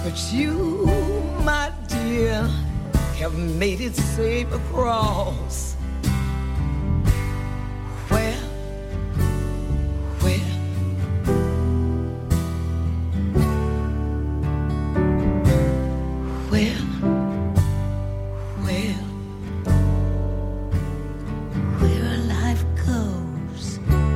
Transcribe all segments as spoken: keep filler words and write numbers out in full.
But you, my dear, have made it safe across. Where, where, where, where, where life goes.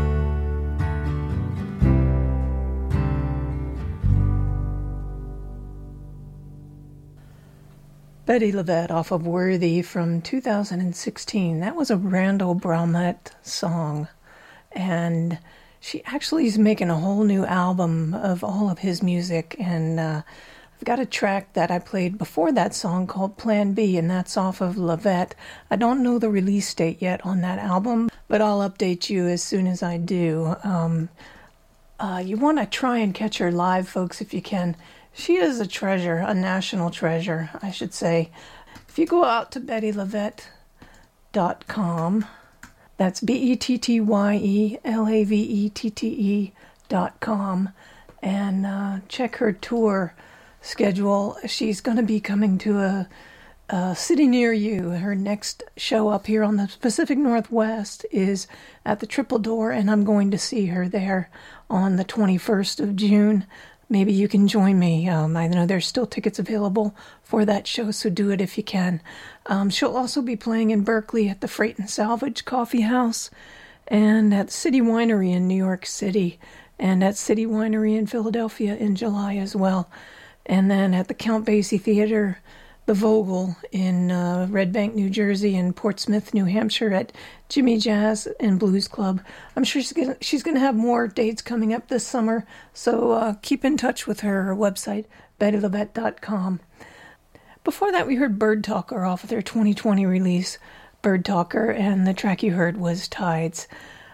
Betty LaVette off of Worthy from two thousand sixteen. That was a Randall Bromette song. And she actually is making a whole new album of all of his music. And uh, I've got a track that I played before that song called Plan B, and that's off of LaVette. I don't know the release date yet on that album, but I'll update you as soon as I do. Um, uh, you want to try and catch her live, folks, if you can. She is a treasure, a national treasure, I should say. If you go out to betty lavette dot com, that's B E T T Y E L A V E T T E dot com, and uh, check her tour schedule. She's going to be coming to a, a city near you. Her next show up here on the Pacific Northwest is at the Triple Door, and I'm going to see her there on the twenty-first of June. Maybe you can join me. Um, I know there's still tickets available for that show, so do it if you can. Um, she'll also be playing in Berkeley at the Freight and Salvage Coffee House and at City Winery in New York City and at City Winery in Philadelphia in July as well. And then at the Count Basie Theater, the Vogel in uh, Red Bank, New Jersey, and Portsmouth, New Hampshire at Jimmy Jazz and Blues Club. I'm sure she's gonna, she's going to have more dates coming up this summer, so uh, keep in touch with her, her website, betty lavette dot com. Before that, we heard Bird Talker off of their twenty twenty release, Bird Talker, and the track you heard was Tides.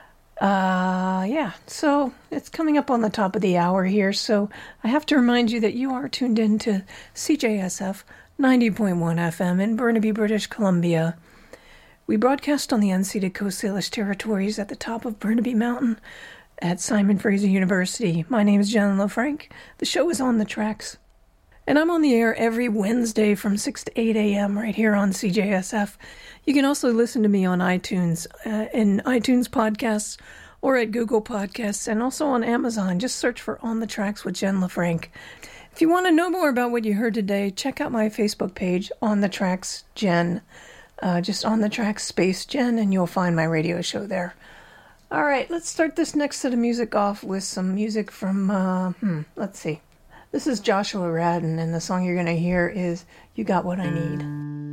Uh, yeah, so it's coming up on the top of the hour here, so I have to remind you that you are tuned in to C J S F ninety point one F M in Burnaby, British Columbia. We broadcast on the unceded Coast Salish territories at the top of Burnaby Mountain at Simon Fraser University. My name is Jen LaFranc. The show is On the Tracks. And I'm on the air every Wednesday from six to eight a.m. right here on C J S F. You can also listen to me on iTunes, uh, in iTunes podcasts, or at Google Podcasts, and also on Amazon. Just search for On the Tracks with Jen LaFranc. If you want to know more about what you heard today, check out my Facebook page, On the Tracks Jen. Uh, just On the Tracks space Jen, and you'll find my radio show there. All right, let's start this next set of music off with some music from, uh, hmm, let's see. This is Joshua Radin, and the song you're going to hear is You Got What I Need.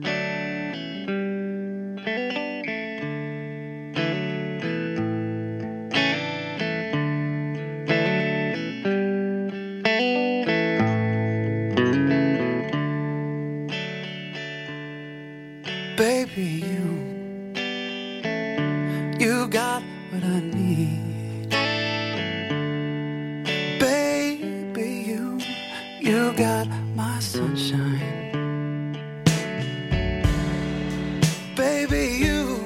Baby, you, you got what I need. Baby, you, you got my sunshine. Baby, you,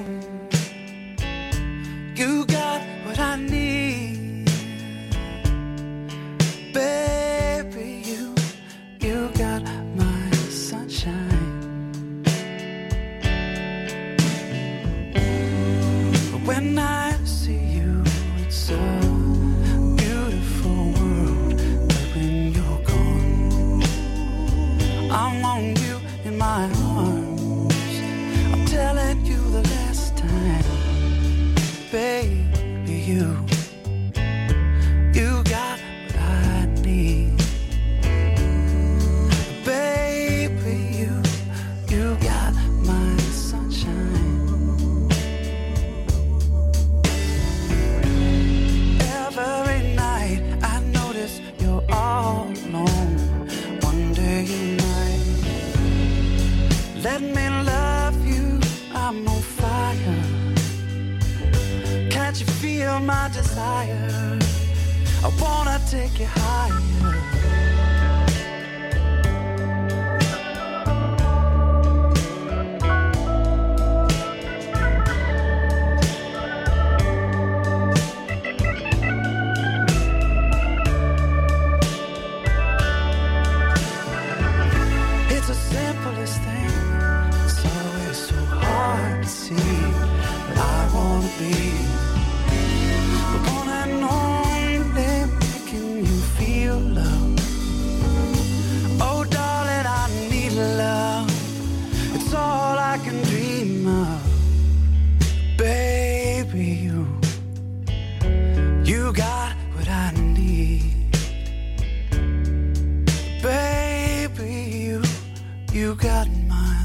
you got what I need. Baby, you, you got my sunshine. When I see you, it's a beautiful world. But when you're gone, I want you in my arms. I'm telling you the last time, baby, you, you got what I need. Baby, you, you got my sunshine. Every night I notice you're all alone. One day you might let me love you. I'm on fire. Can't you feel my desire? I wanna take you higher.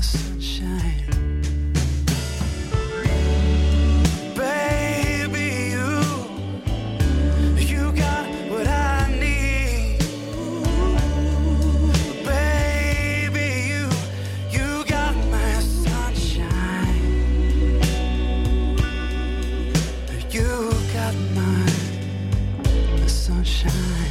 sunshine. Baby, you, you got what I need. Baby, you, you got my sunshine. You got my sunshine.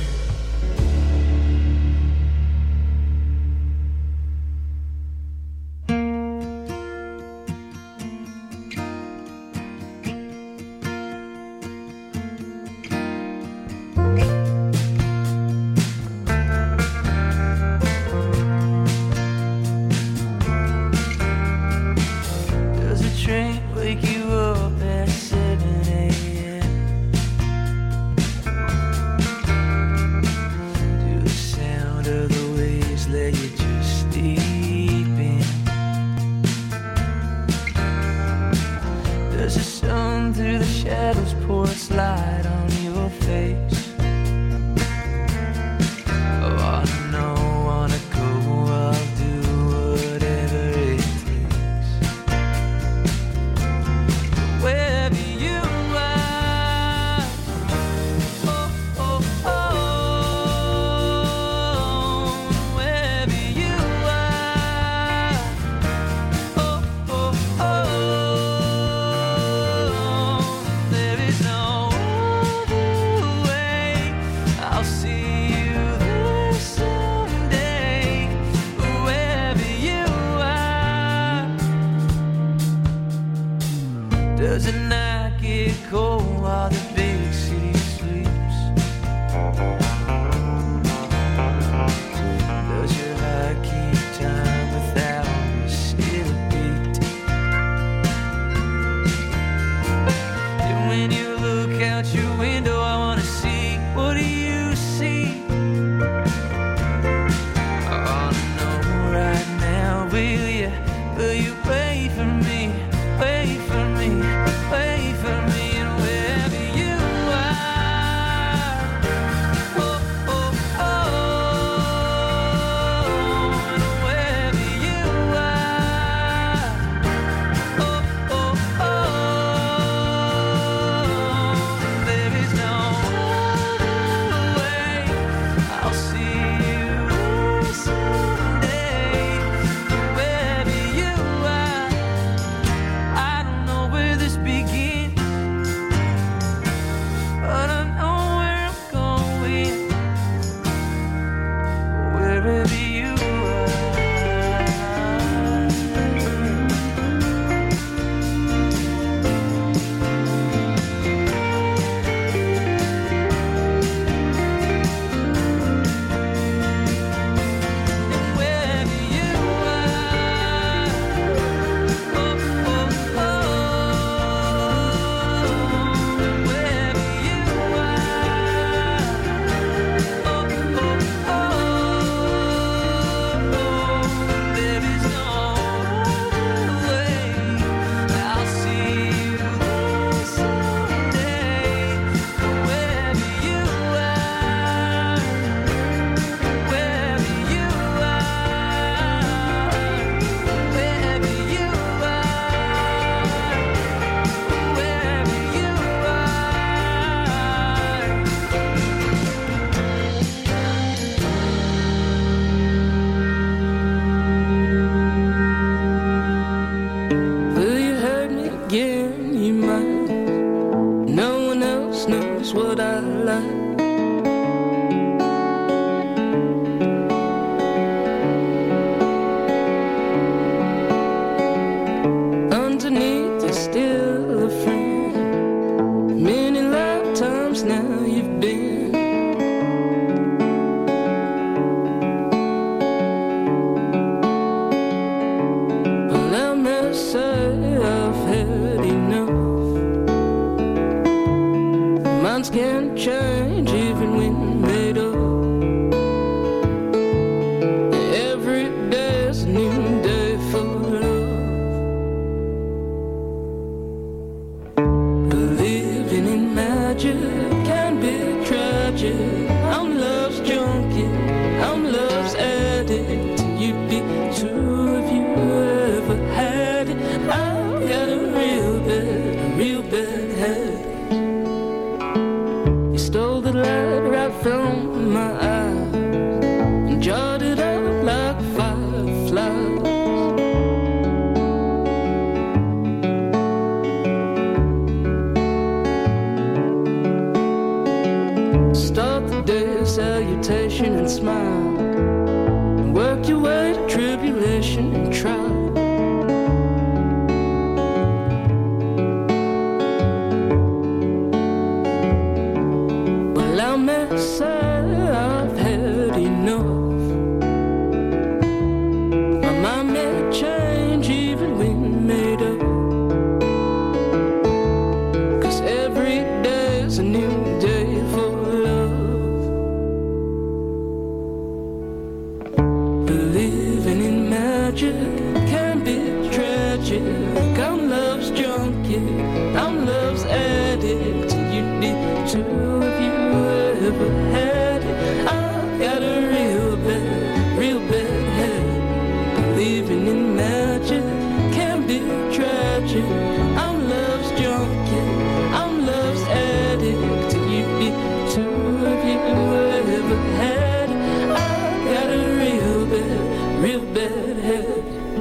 and smile, and work your way to tribulation and trial. Well, I may say I've had enough. My mind may change even when made up. A new day for love. Believing in magic can be tragic. I'm love's junkie, I'm love's addict. You need to if you ever had it. I've got a real bad, real bad head. Believing in magic can be tragic. I'm love's junkie, I'm love's addict. You need to if you ever had it. I got a real bad, real bad head.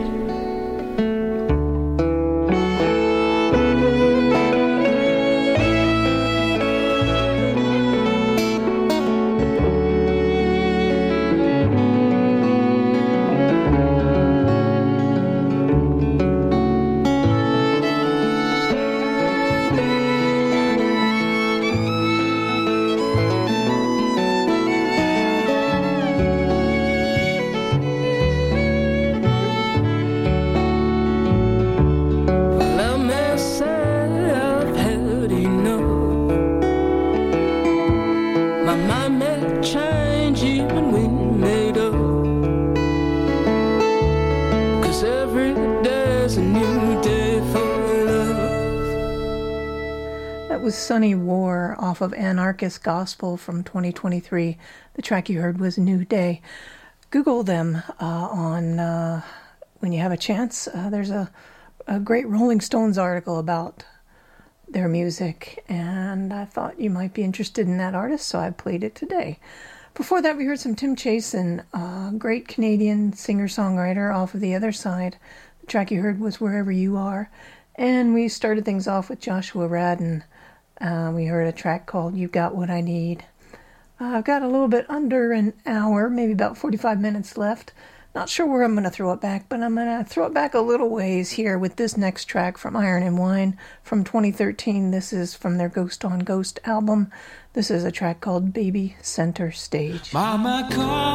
Was Sunny War off of Anarchist Gospel from twenty twenty-three. The track you heard was New Day. Google them uh, on uh, when you have a chance. Uh, there's a, a great Rolling Stones article about their music, and I thought you might be interested in that artist, so I played it today. Before that, we heard some Tim Chasen, a great Canadian singer-songwriter off of The Other Side. The track you heard was Wherever You Are. And we started things off with Joshua Radin. Uh, we heard a track called You Got What I Need. Uh, I've got a little bit under an hour, maybe about forty-five minutes left. Not sure where I'm going to throw it back, but I'm going to throw it back a little ways here with this next track from Iron and Wine from twenty thirteen. This is from their Ghost on Ghost album. This is a track called Baby Center Stage. Mama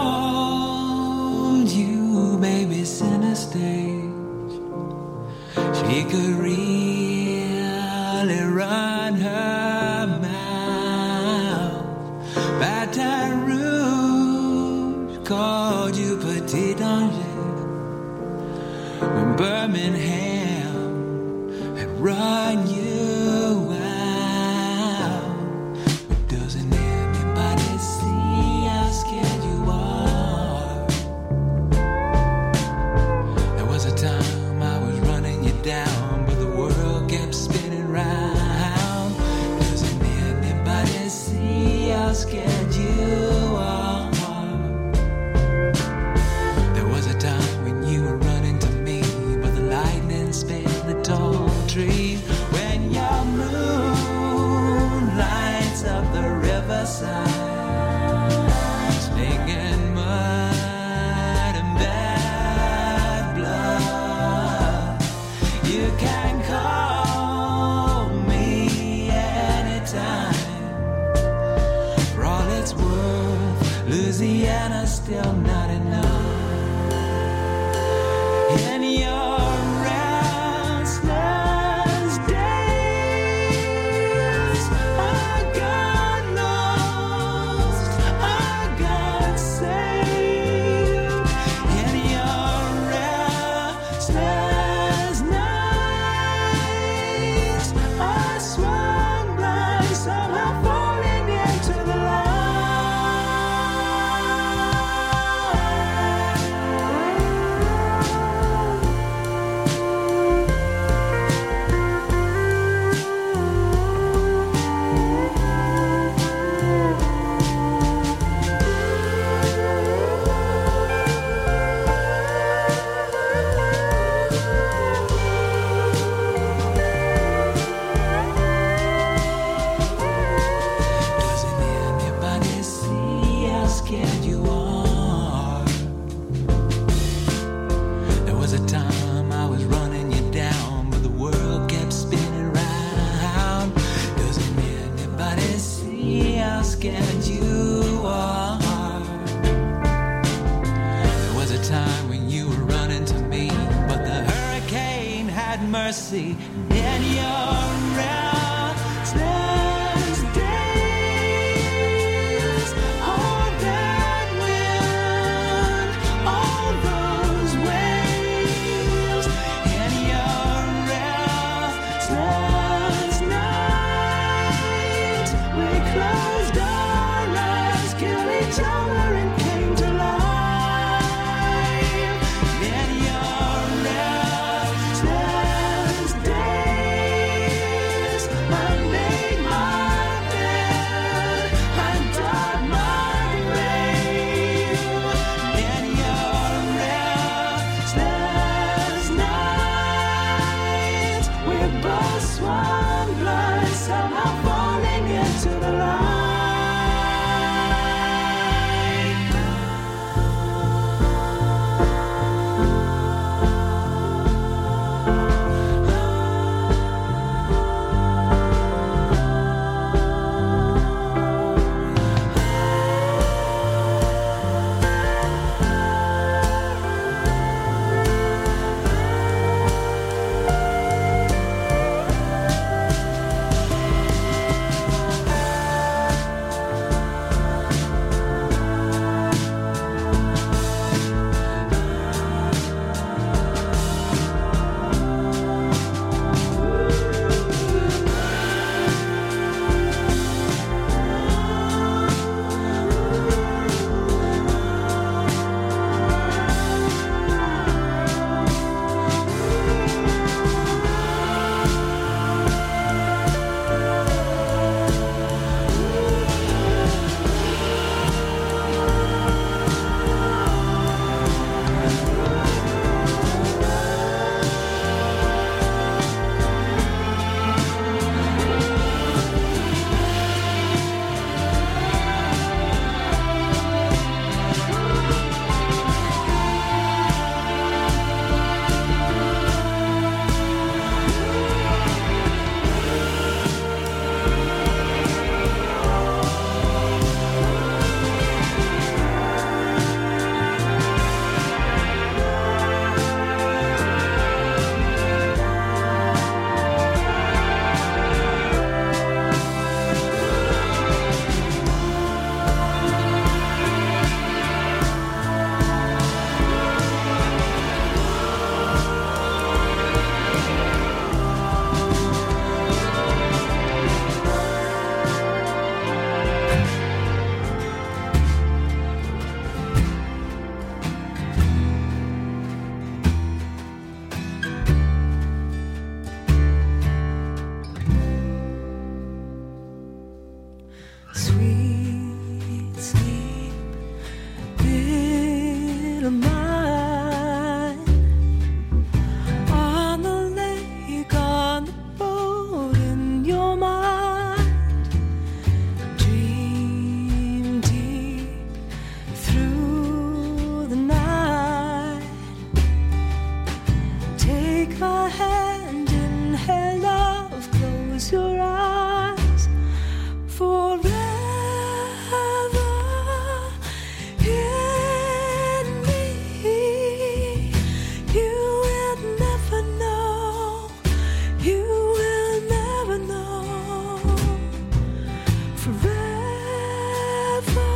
called you baby center stage. She could really run her mouth. Baton Rouge called you Petit Danger. When Birmingham had run you out. But doesn't anybody see how scared you are? There was a time I was running you down, but the world kept spinning round. Doesn't anybody see how scared you are? There was a time when you were running to me, but the lightning spared the tall trees. When your moon lights up the riverside, stinging mud and bad blood, you can call me anytime. For all it's worth, Louisiana's still not enough. In your restless days, I got lost, I got saved. In your restless nights, I swung blind, somehow falling into the light. mercy in your restless days. All that wind, all those waves in your restless nights. We closed our eyes, killed each other and came to life. In your restless days, I made my bed, I dug my grave. In your restless nights, we both swam blind, somehow falling into the light. Sweet sleep, little mine, on the lake, on the boat, in your mind. Dream deep through the night. Take my hand, inhale love, close your eyes. Forever in me, you will never know, you will never know. Forever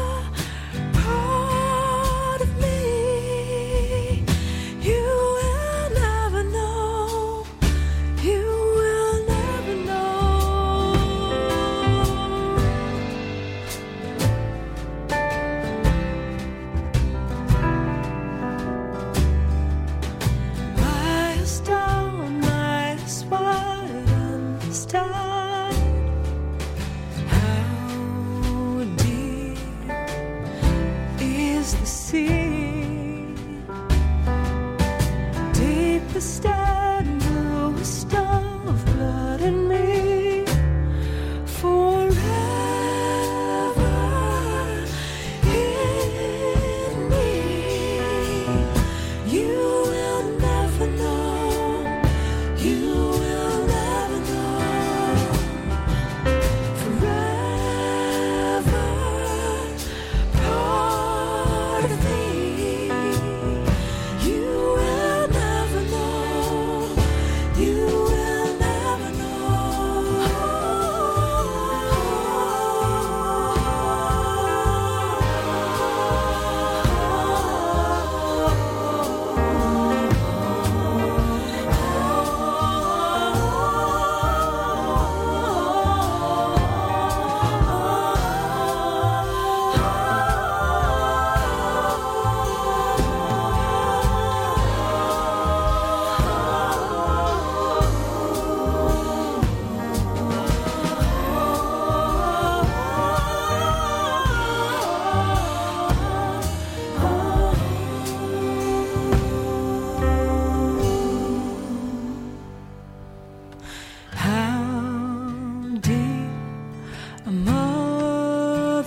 part of me, you will never know, you will never know. Miles down, miles wide, understand how deep is the sea. Deepest and bluest of blood in me. Forever in me, you will never know, you will never know. Forever part of me, you will never know,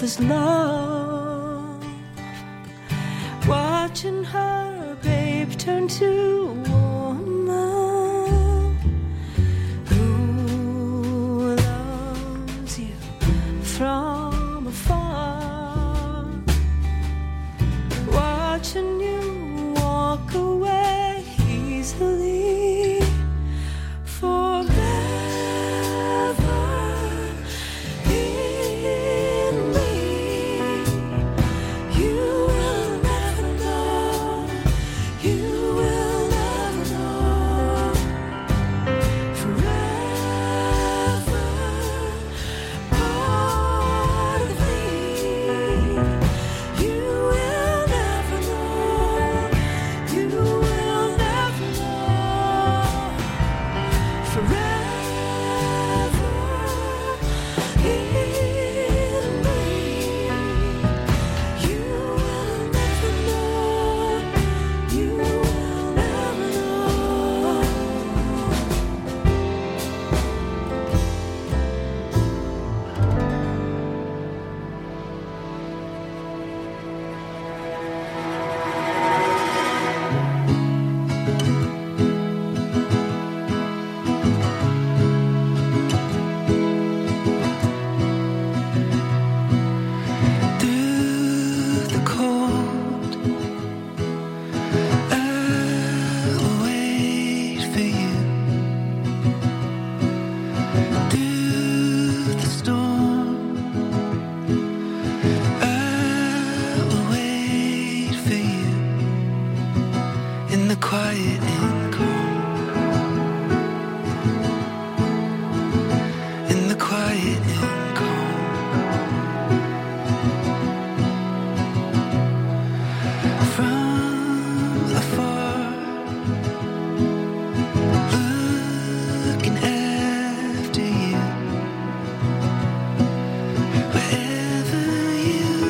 his love, watching her babe turn to a woman who loves you from afar, watching you walk away easily forever.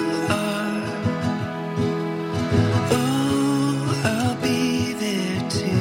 Oh, I'll be there too.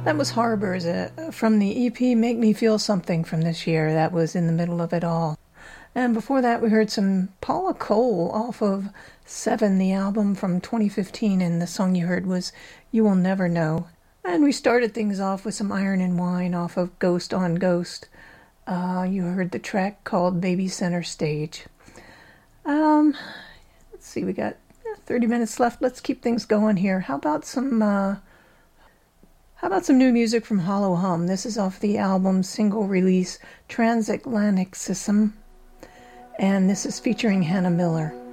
That was Harbors uh, from the E P Make Me Feel Something from this year. That was in the middle of it all. And before that, we heard some Paula Cole off of Seven, the album from twenty fifteen, and the song you heard was You Will Never Know. And we started things off with some Iron and Wine off of Ghost on Ghost. Uh, you heard the track called Baby Center Stage. Um, let's see, we got thirty minutes left. Let's keep things going here. How about some... Uh, How about some new music from Hollow Hum? This is off the album single release Transatlanticism, and this is featuring Hannah Miller.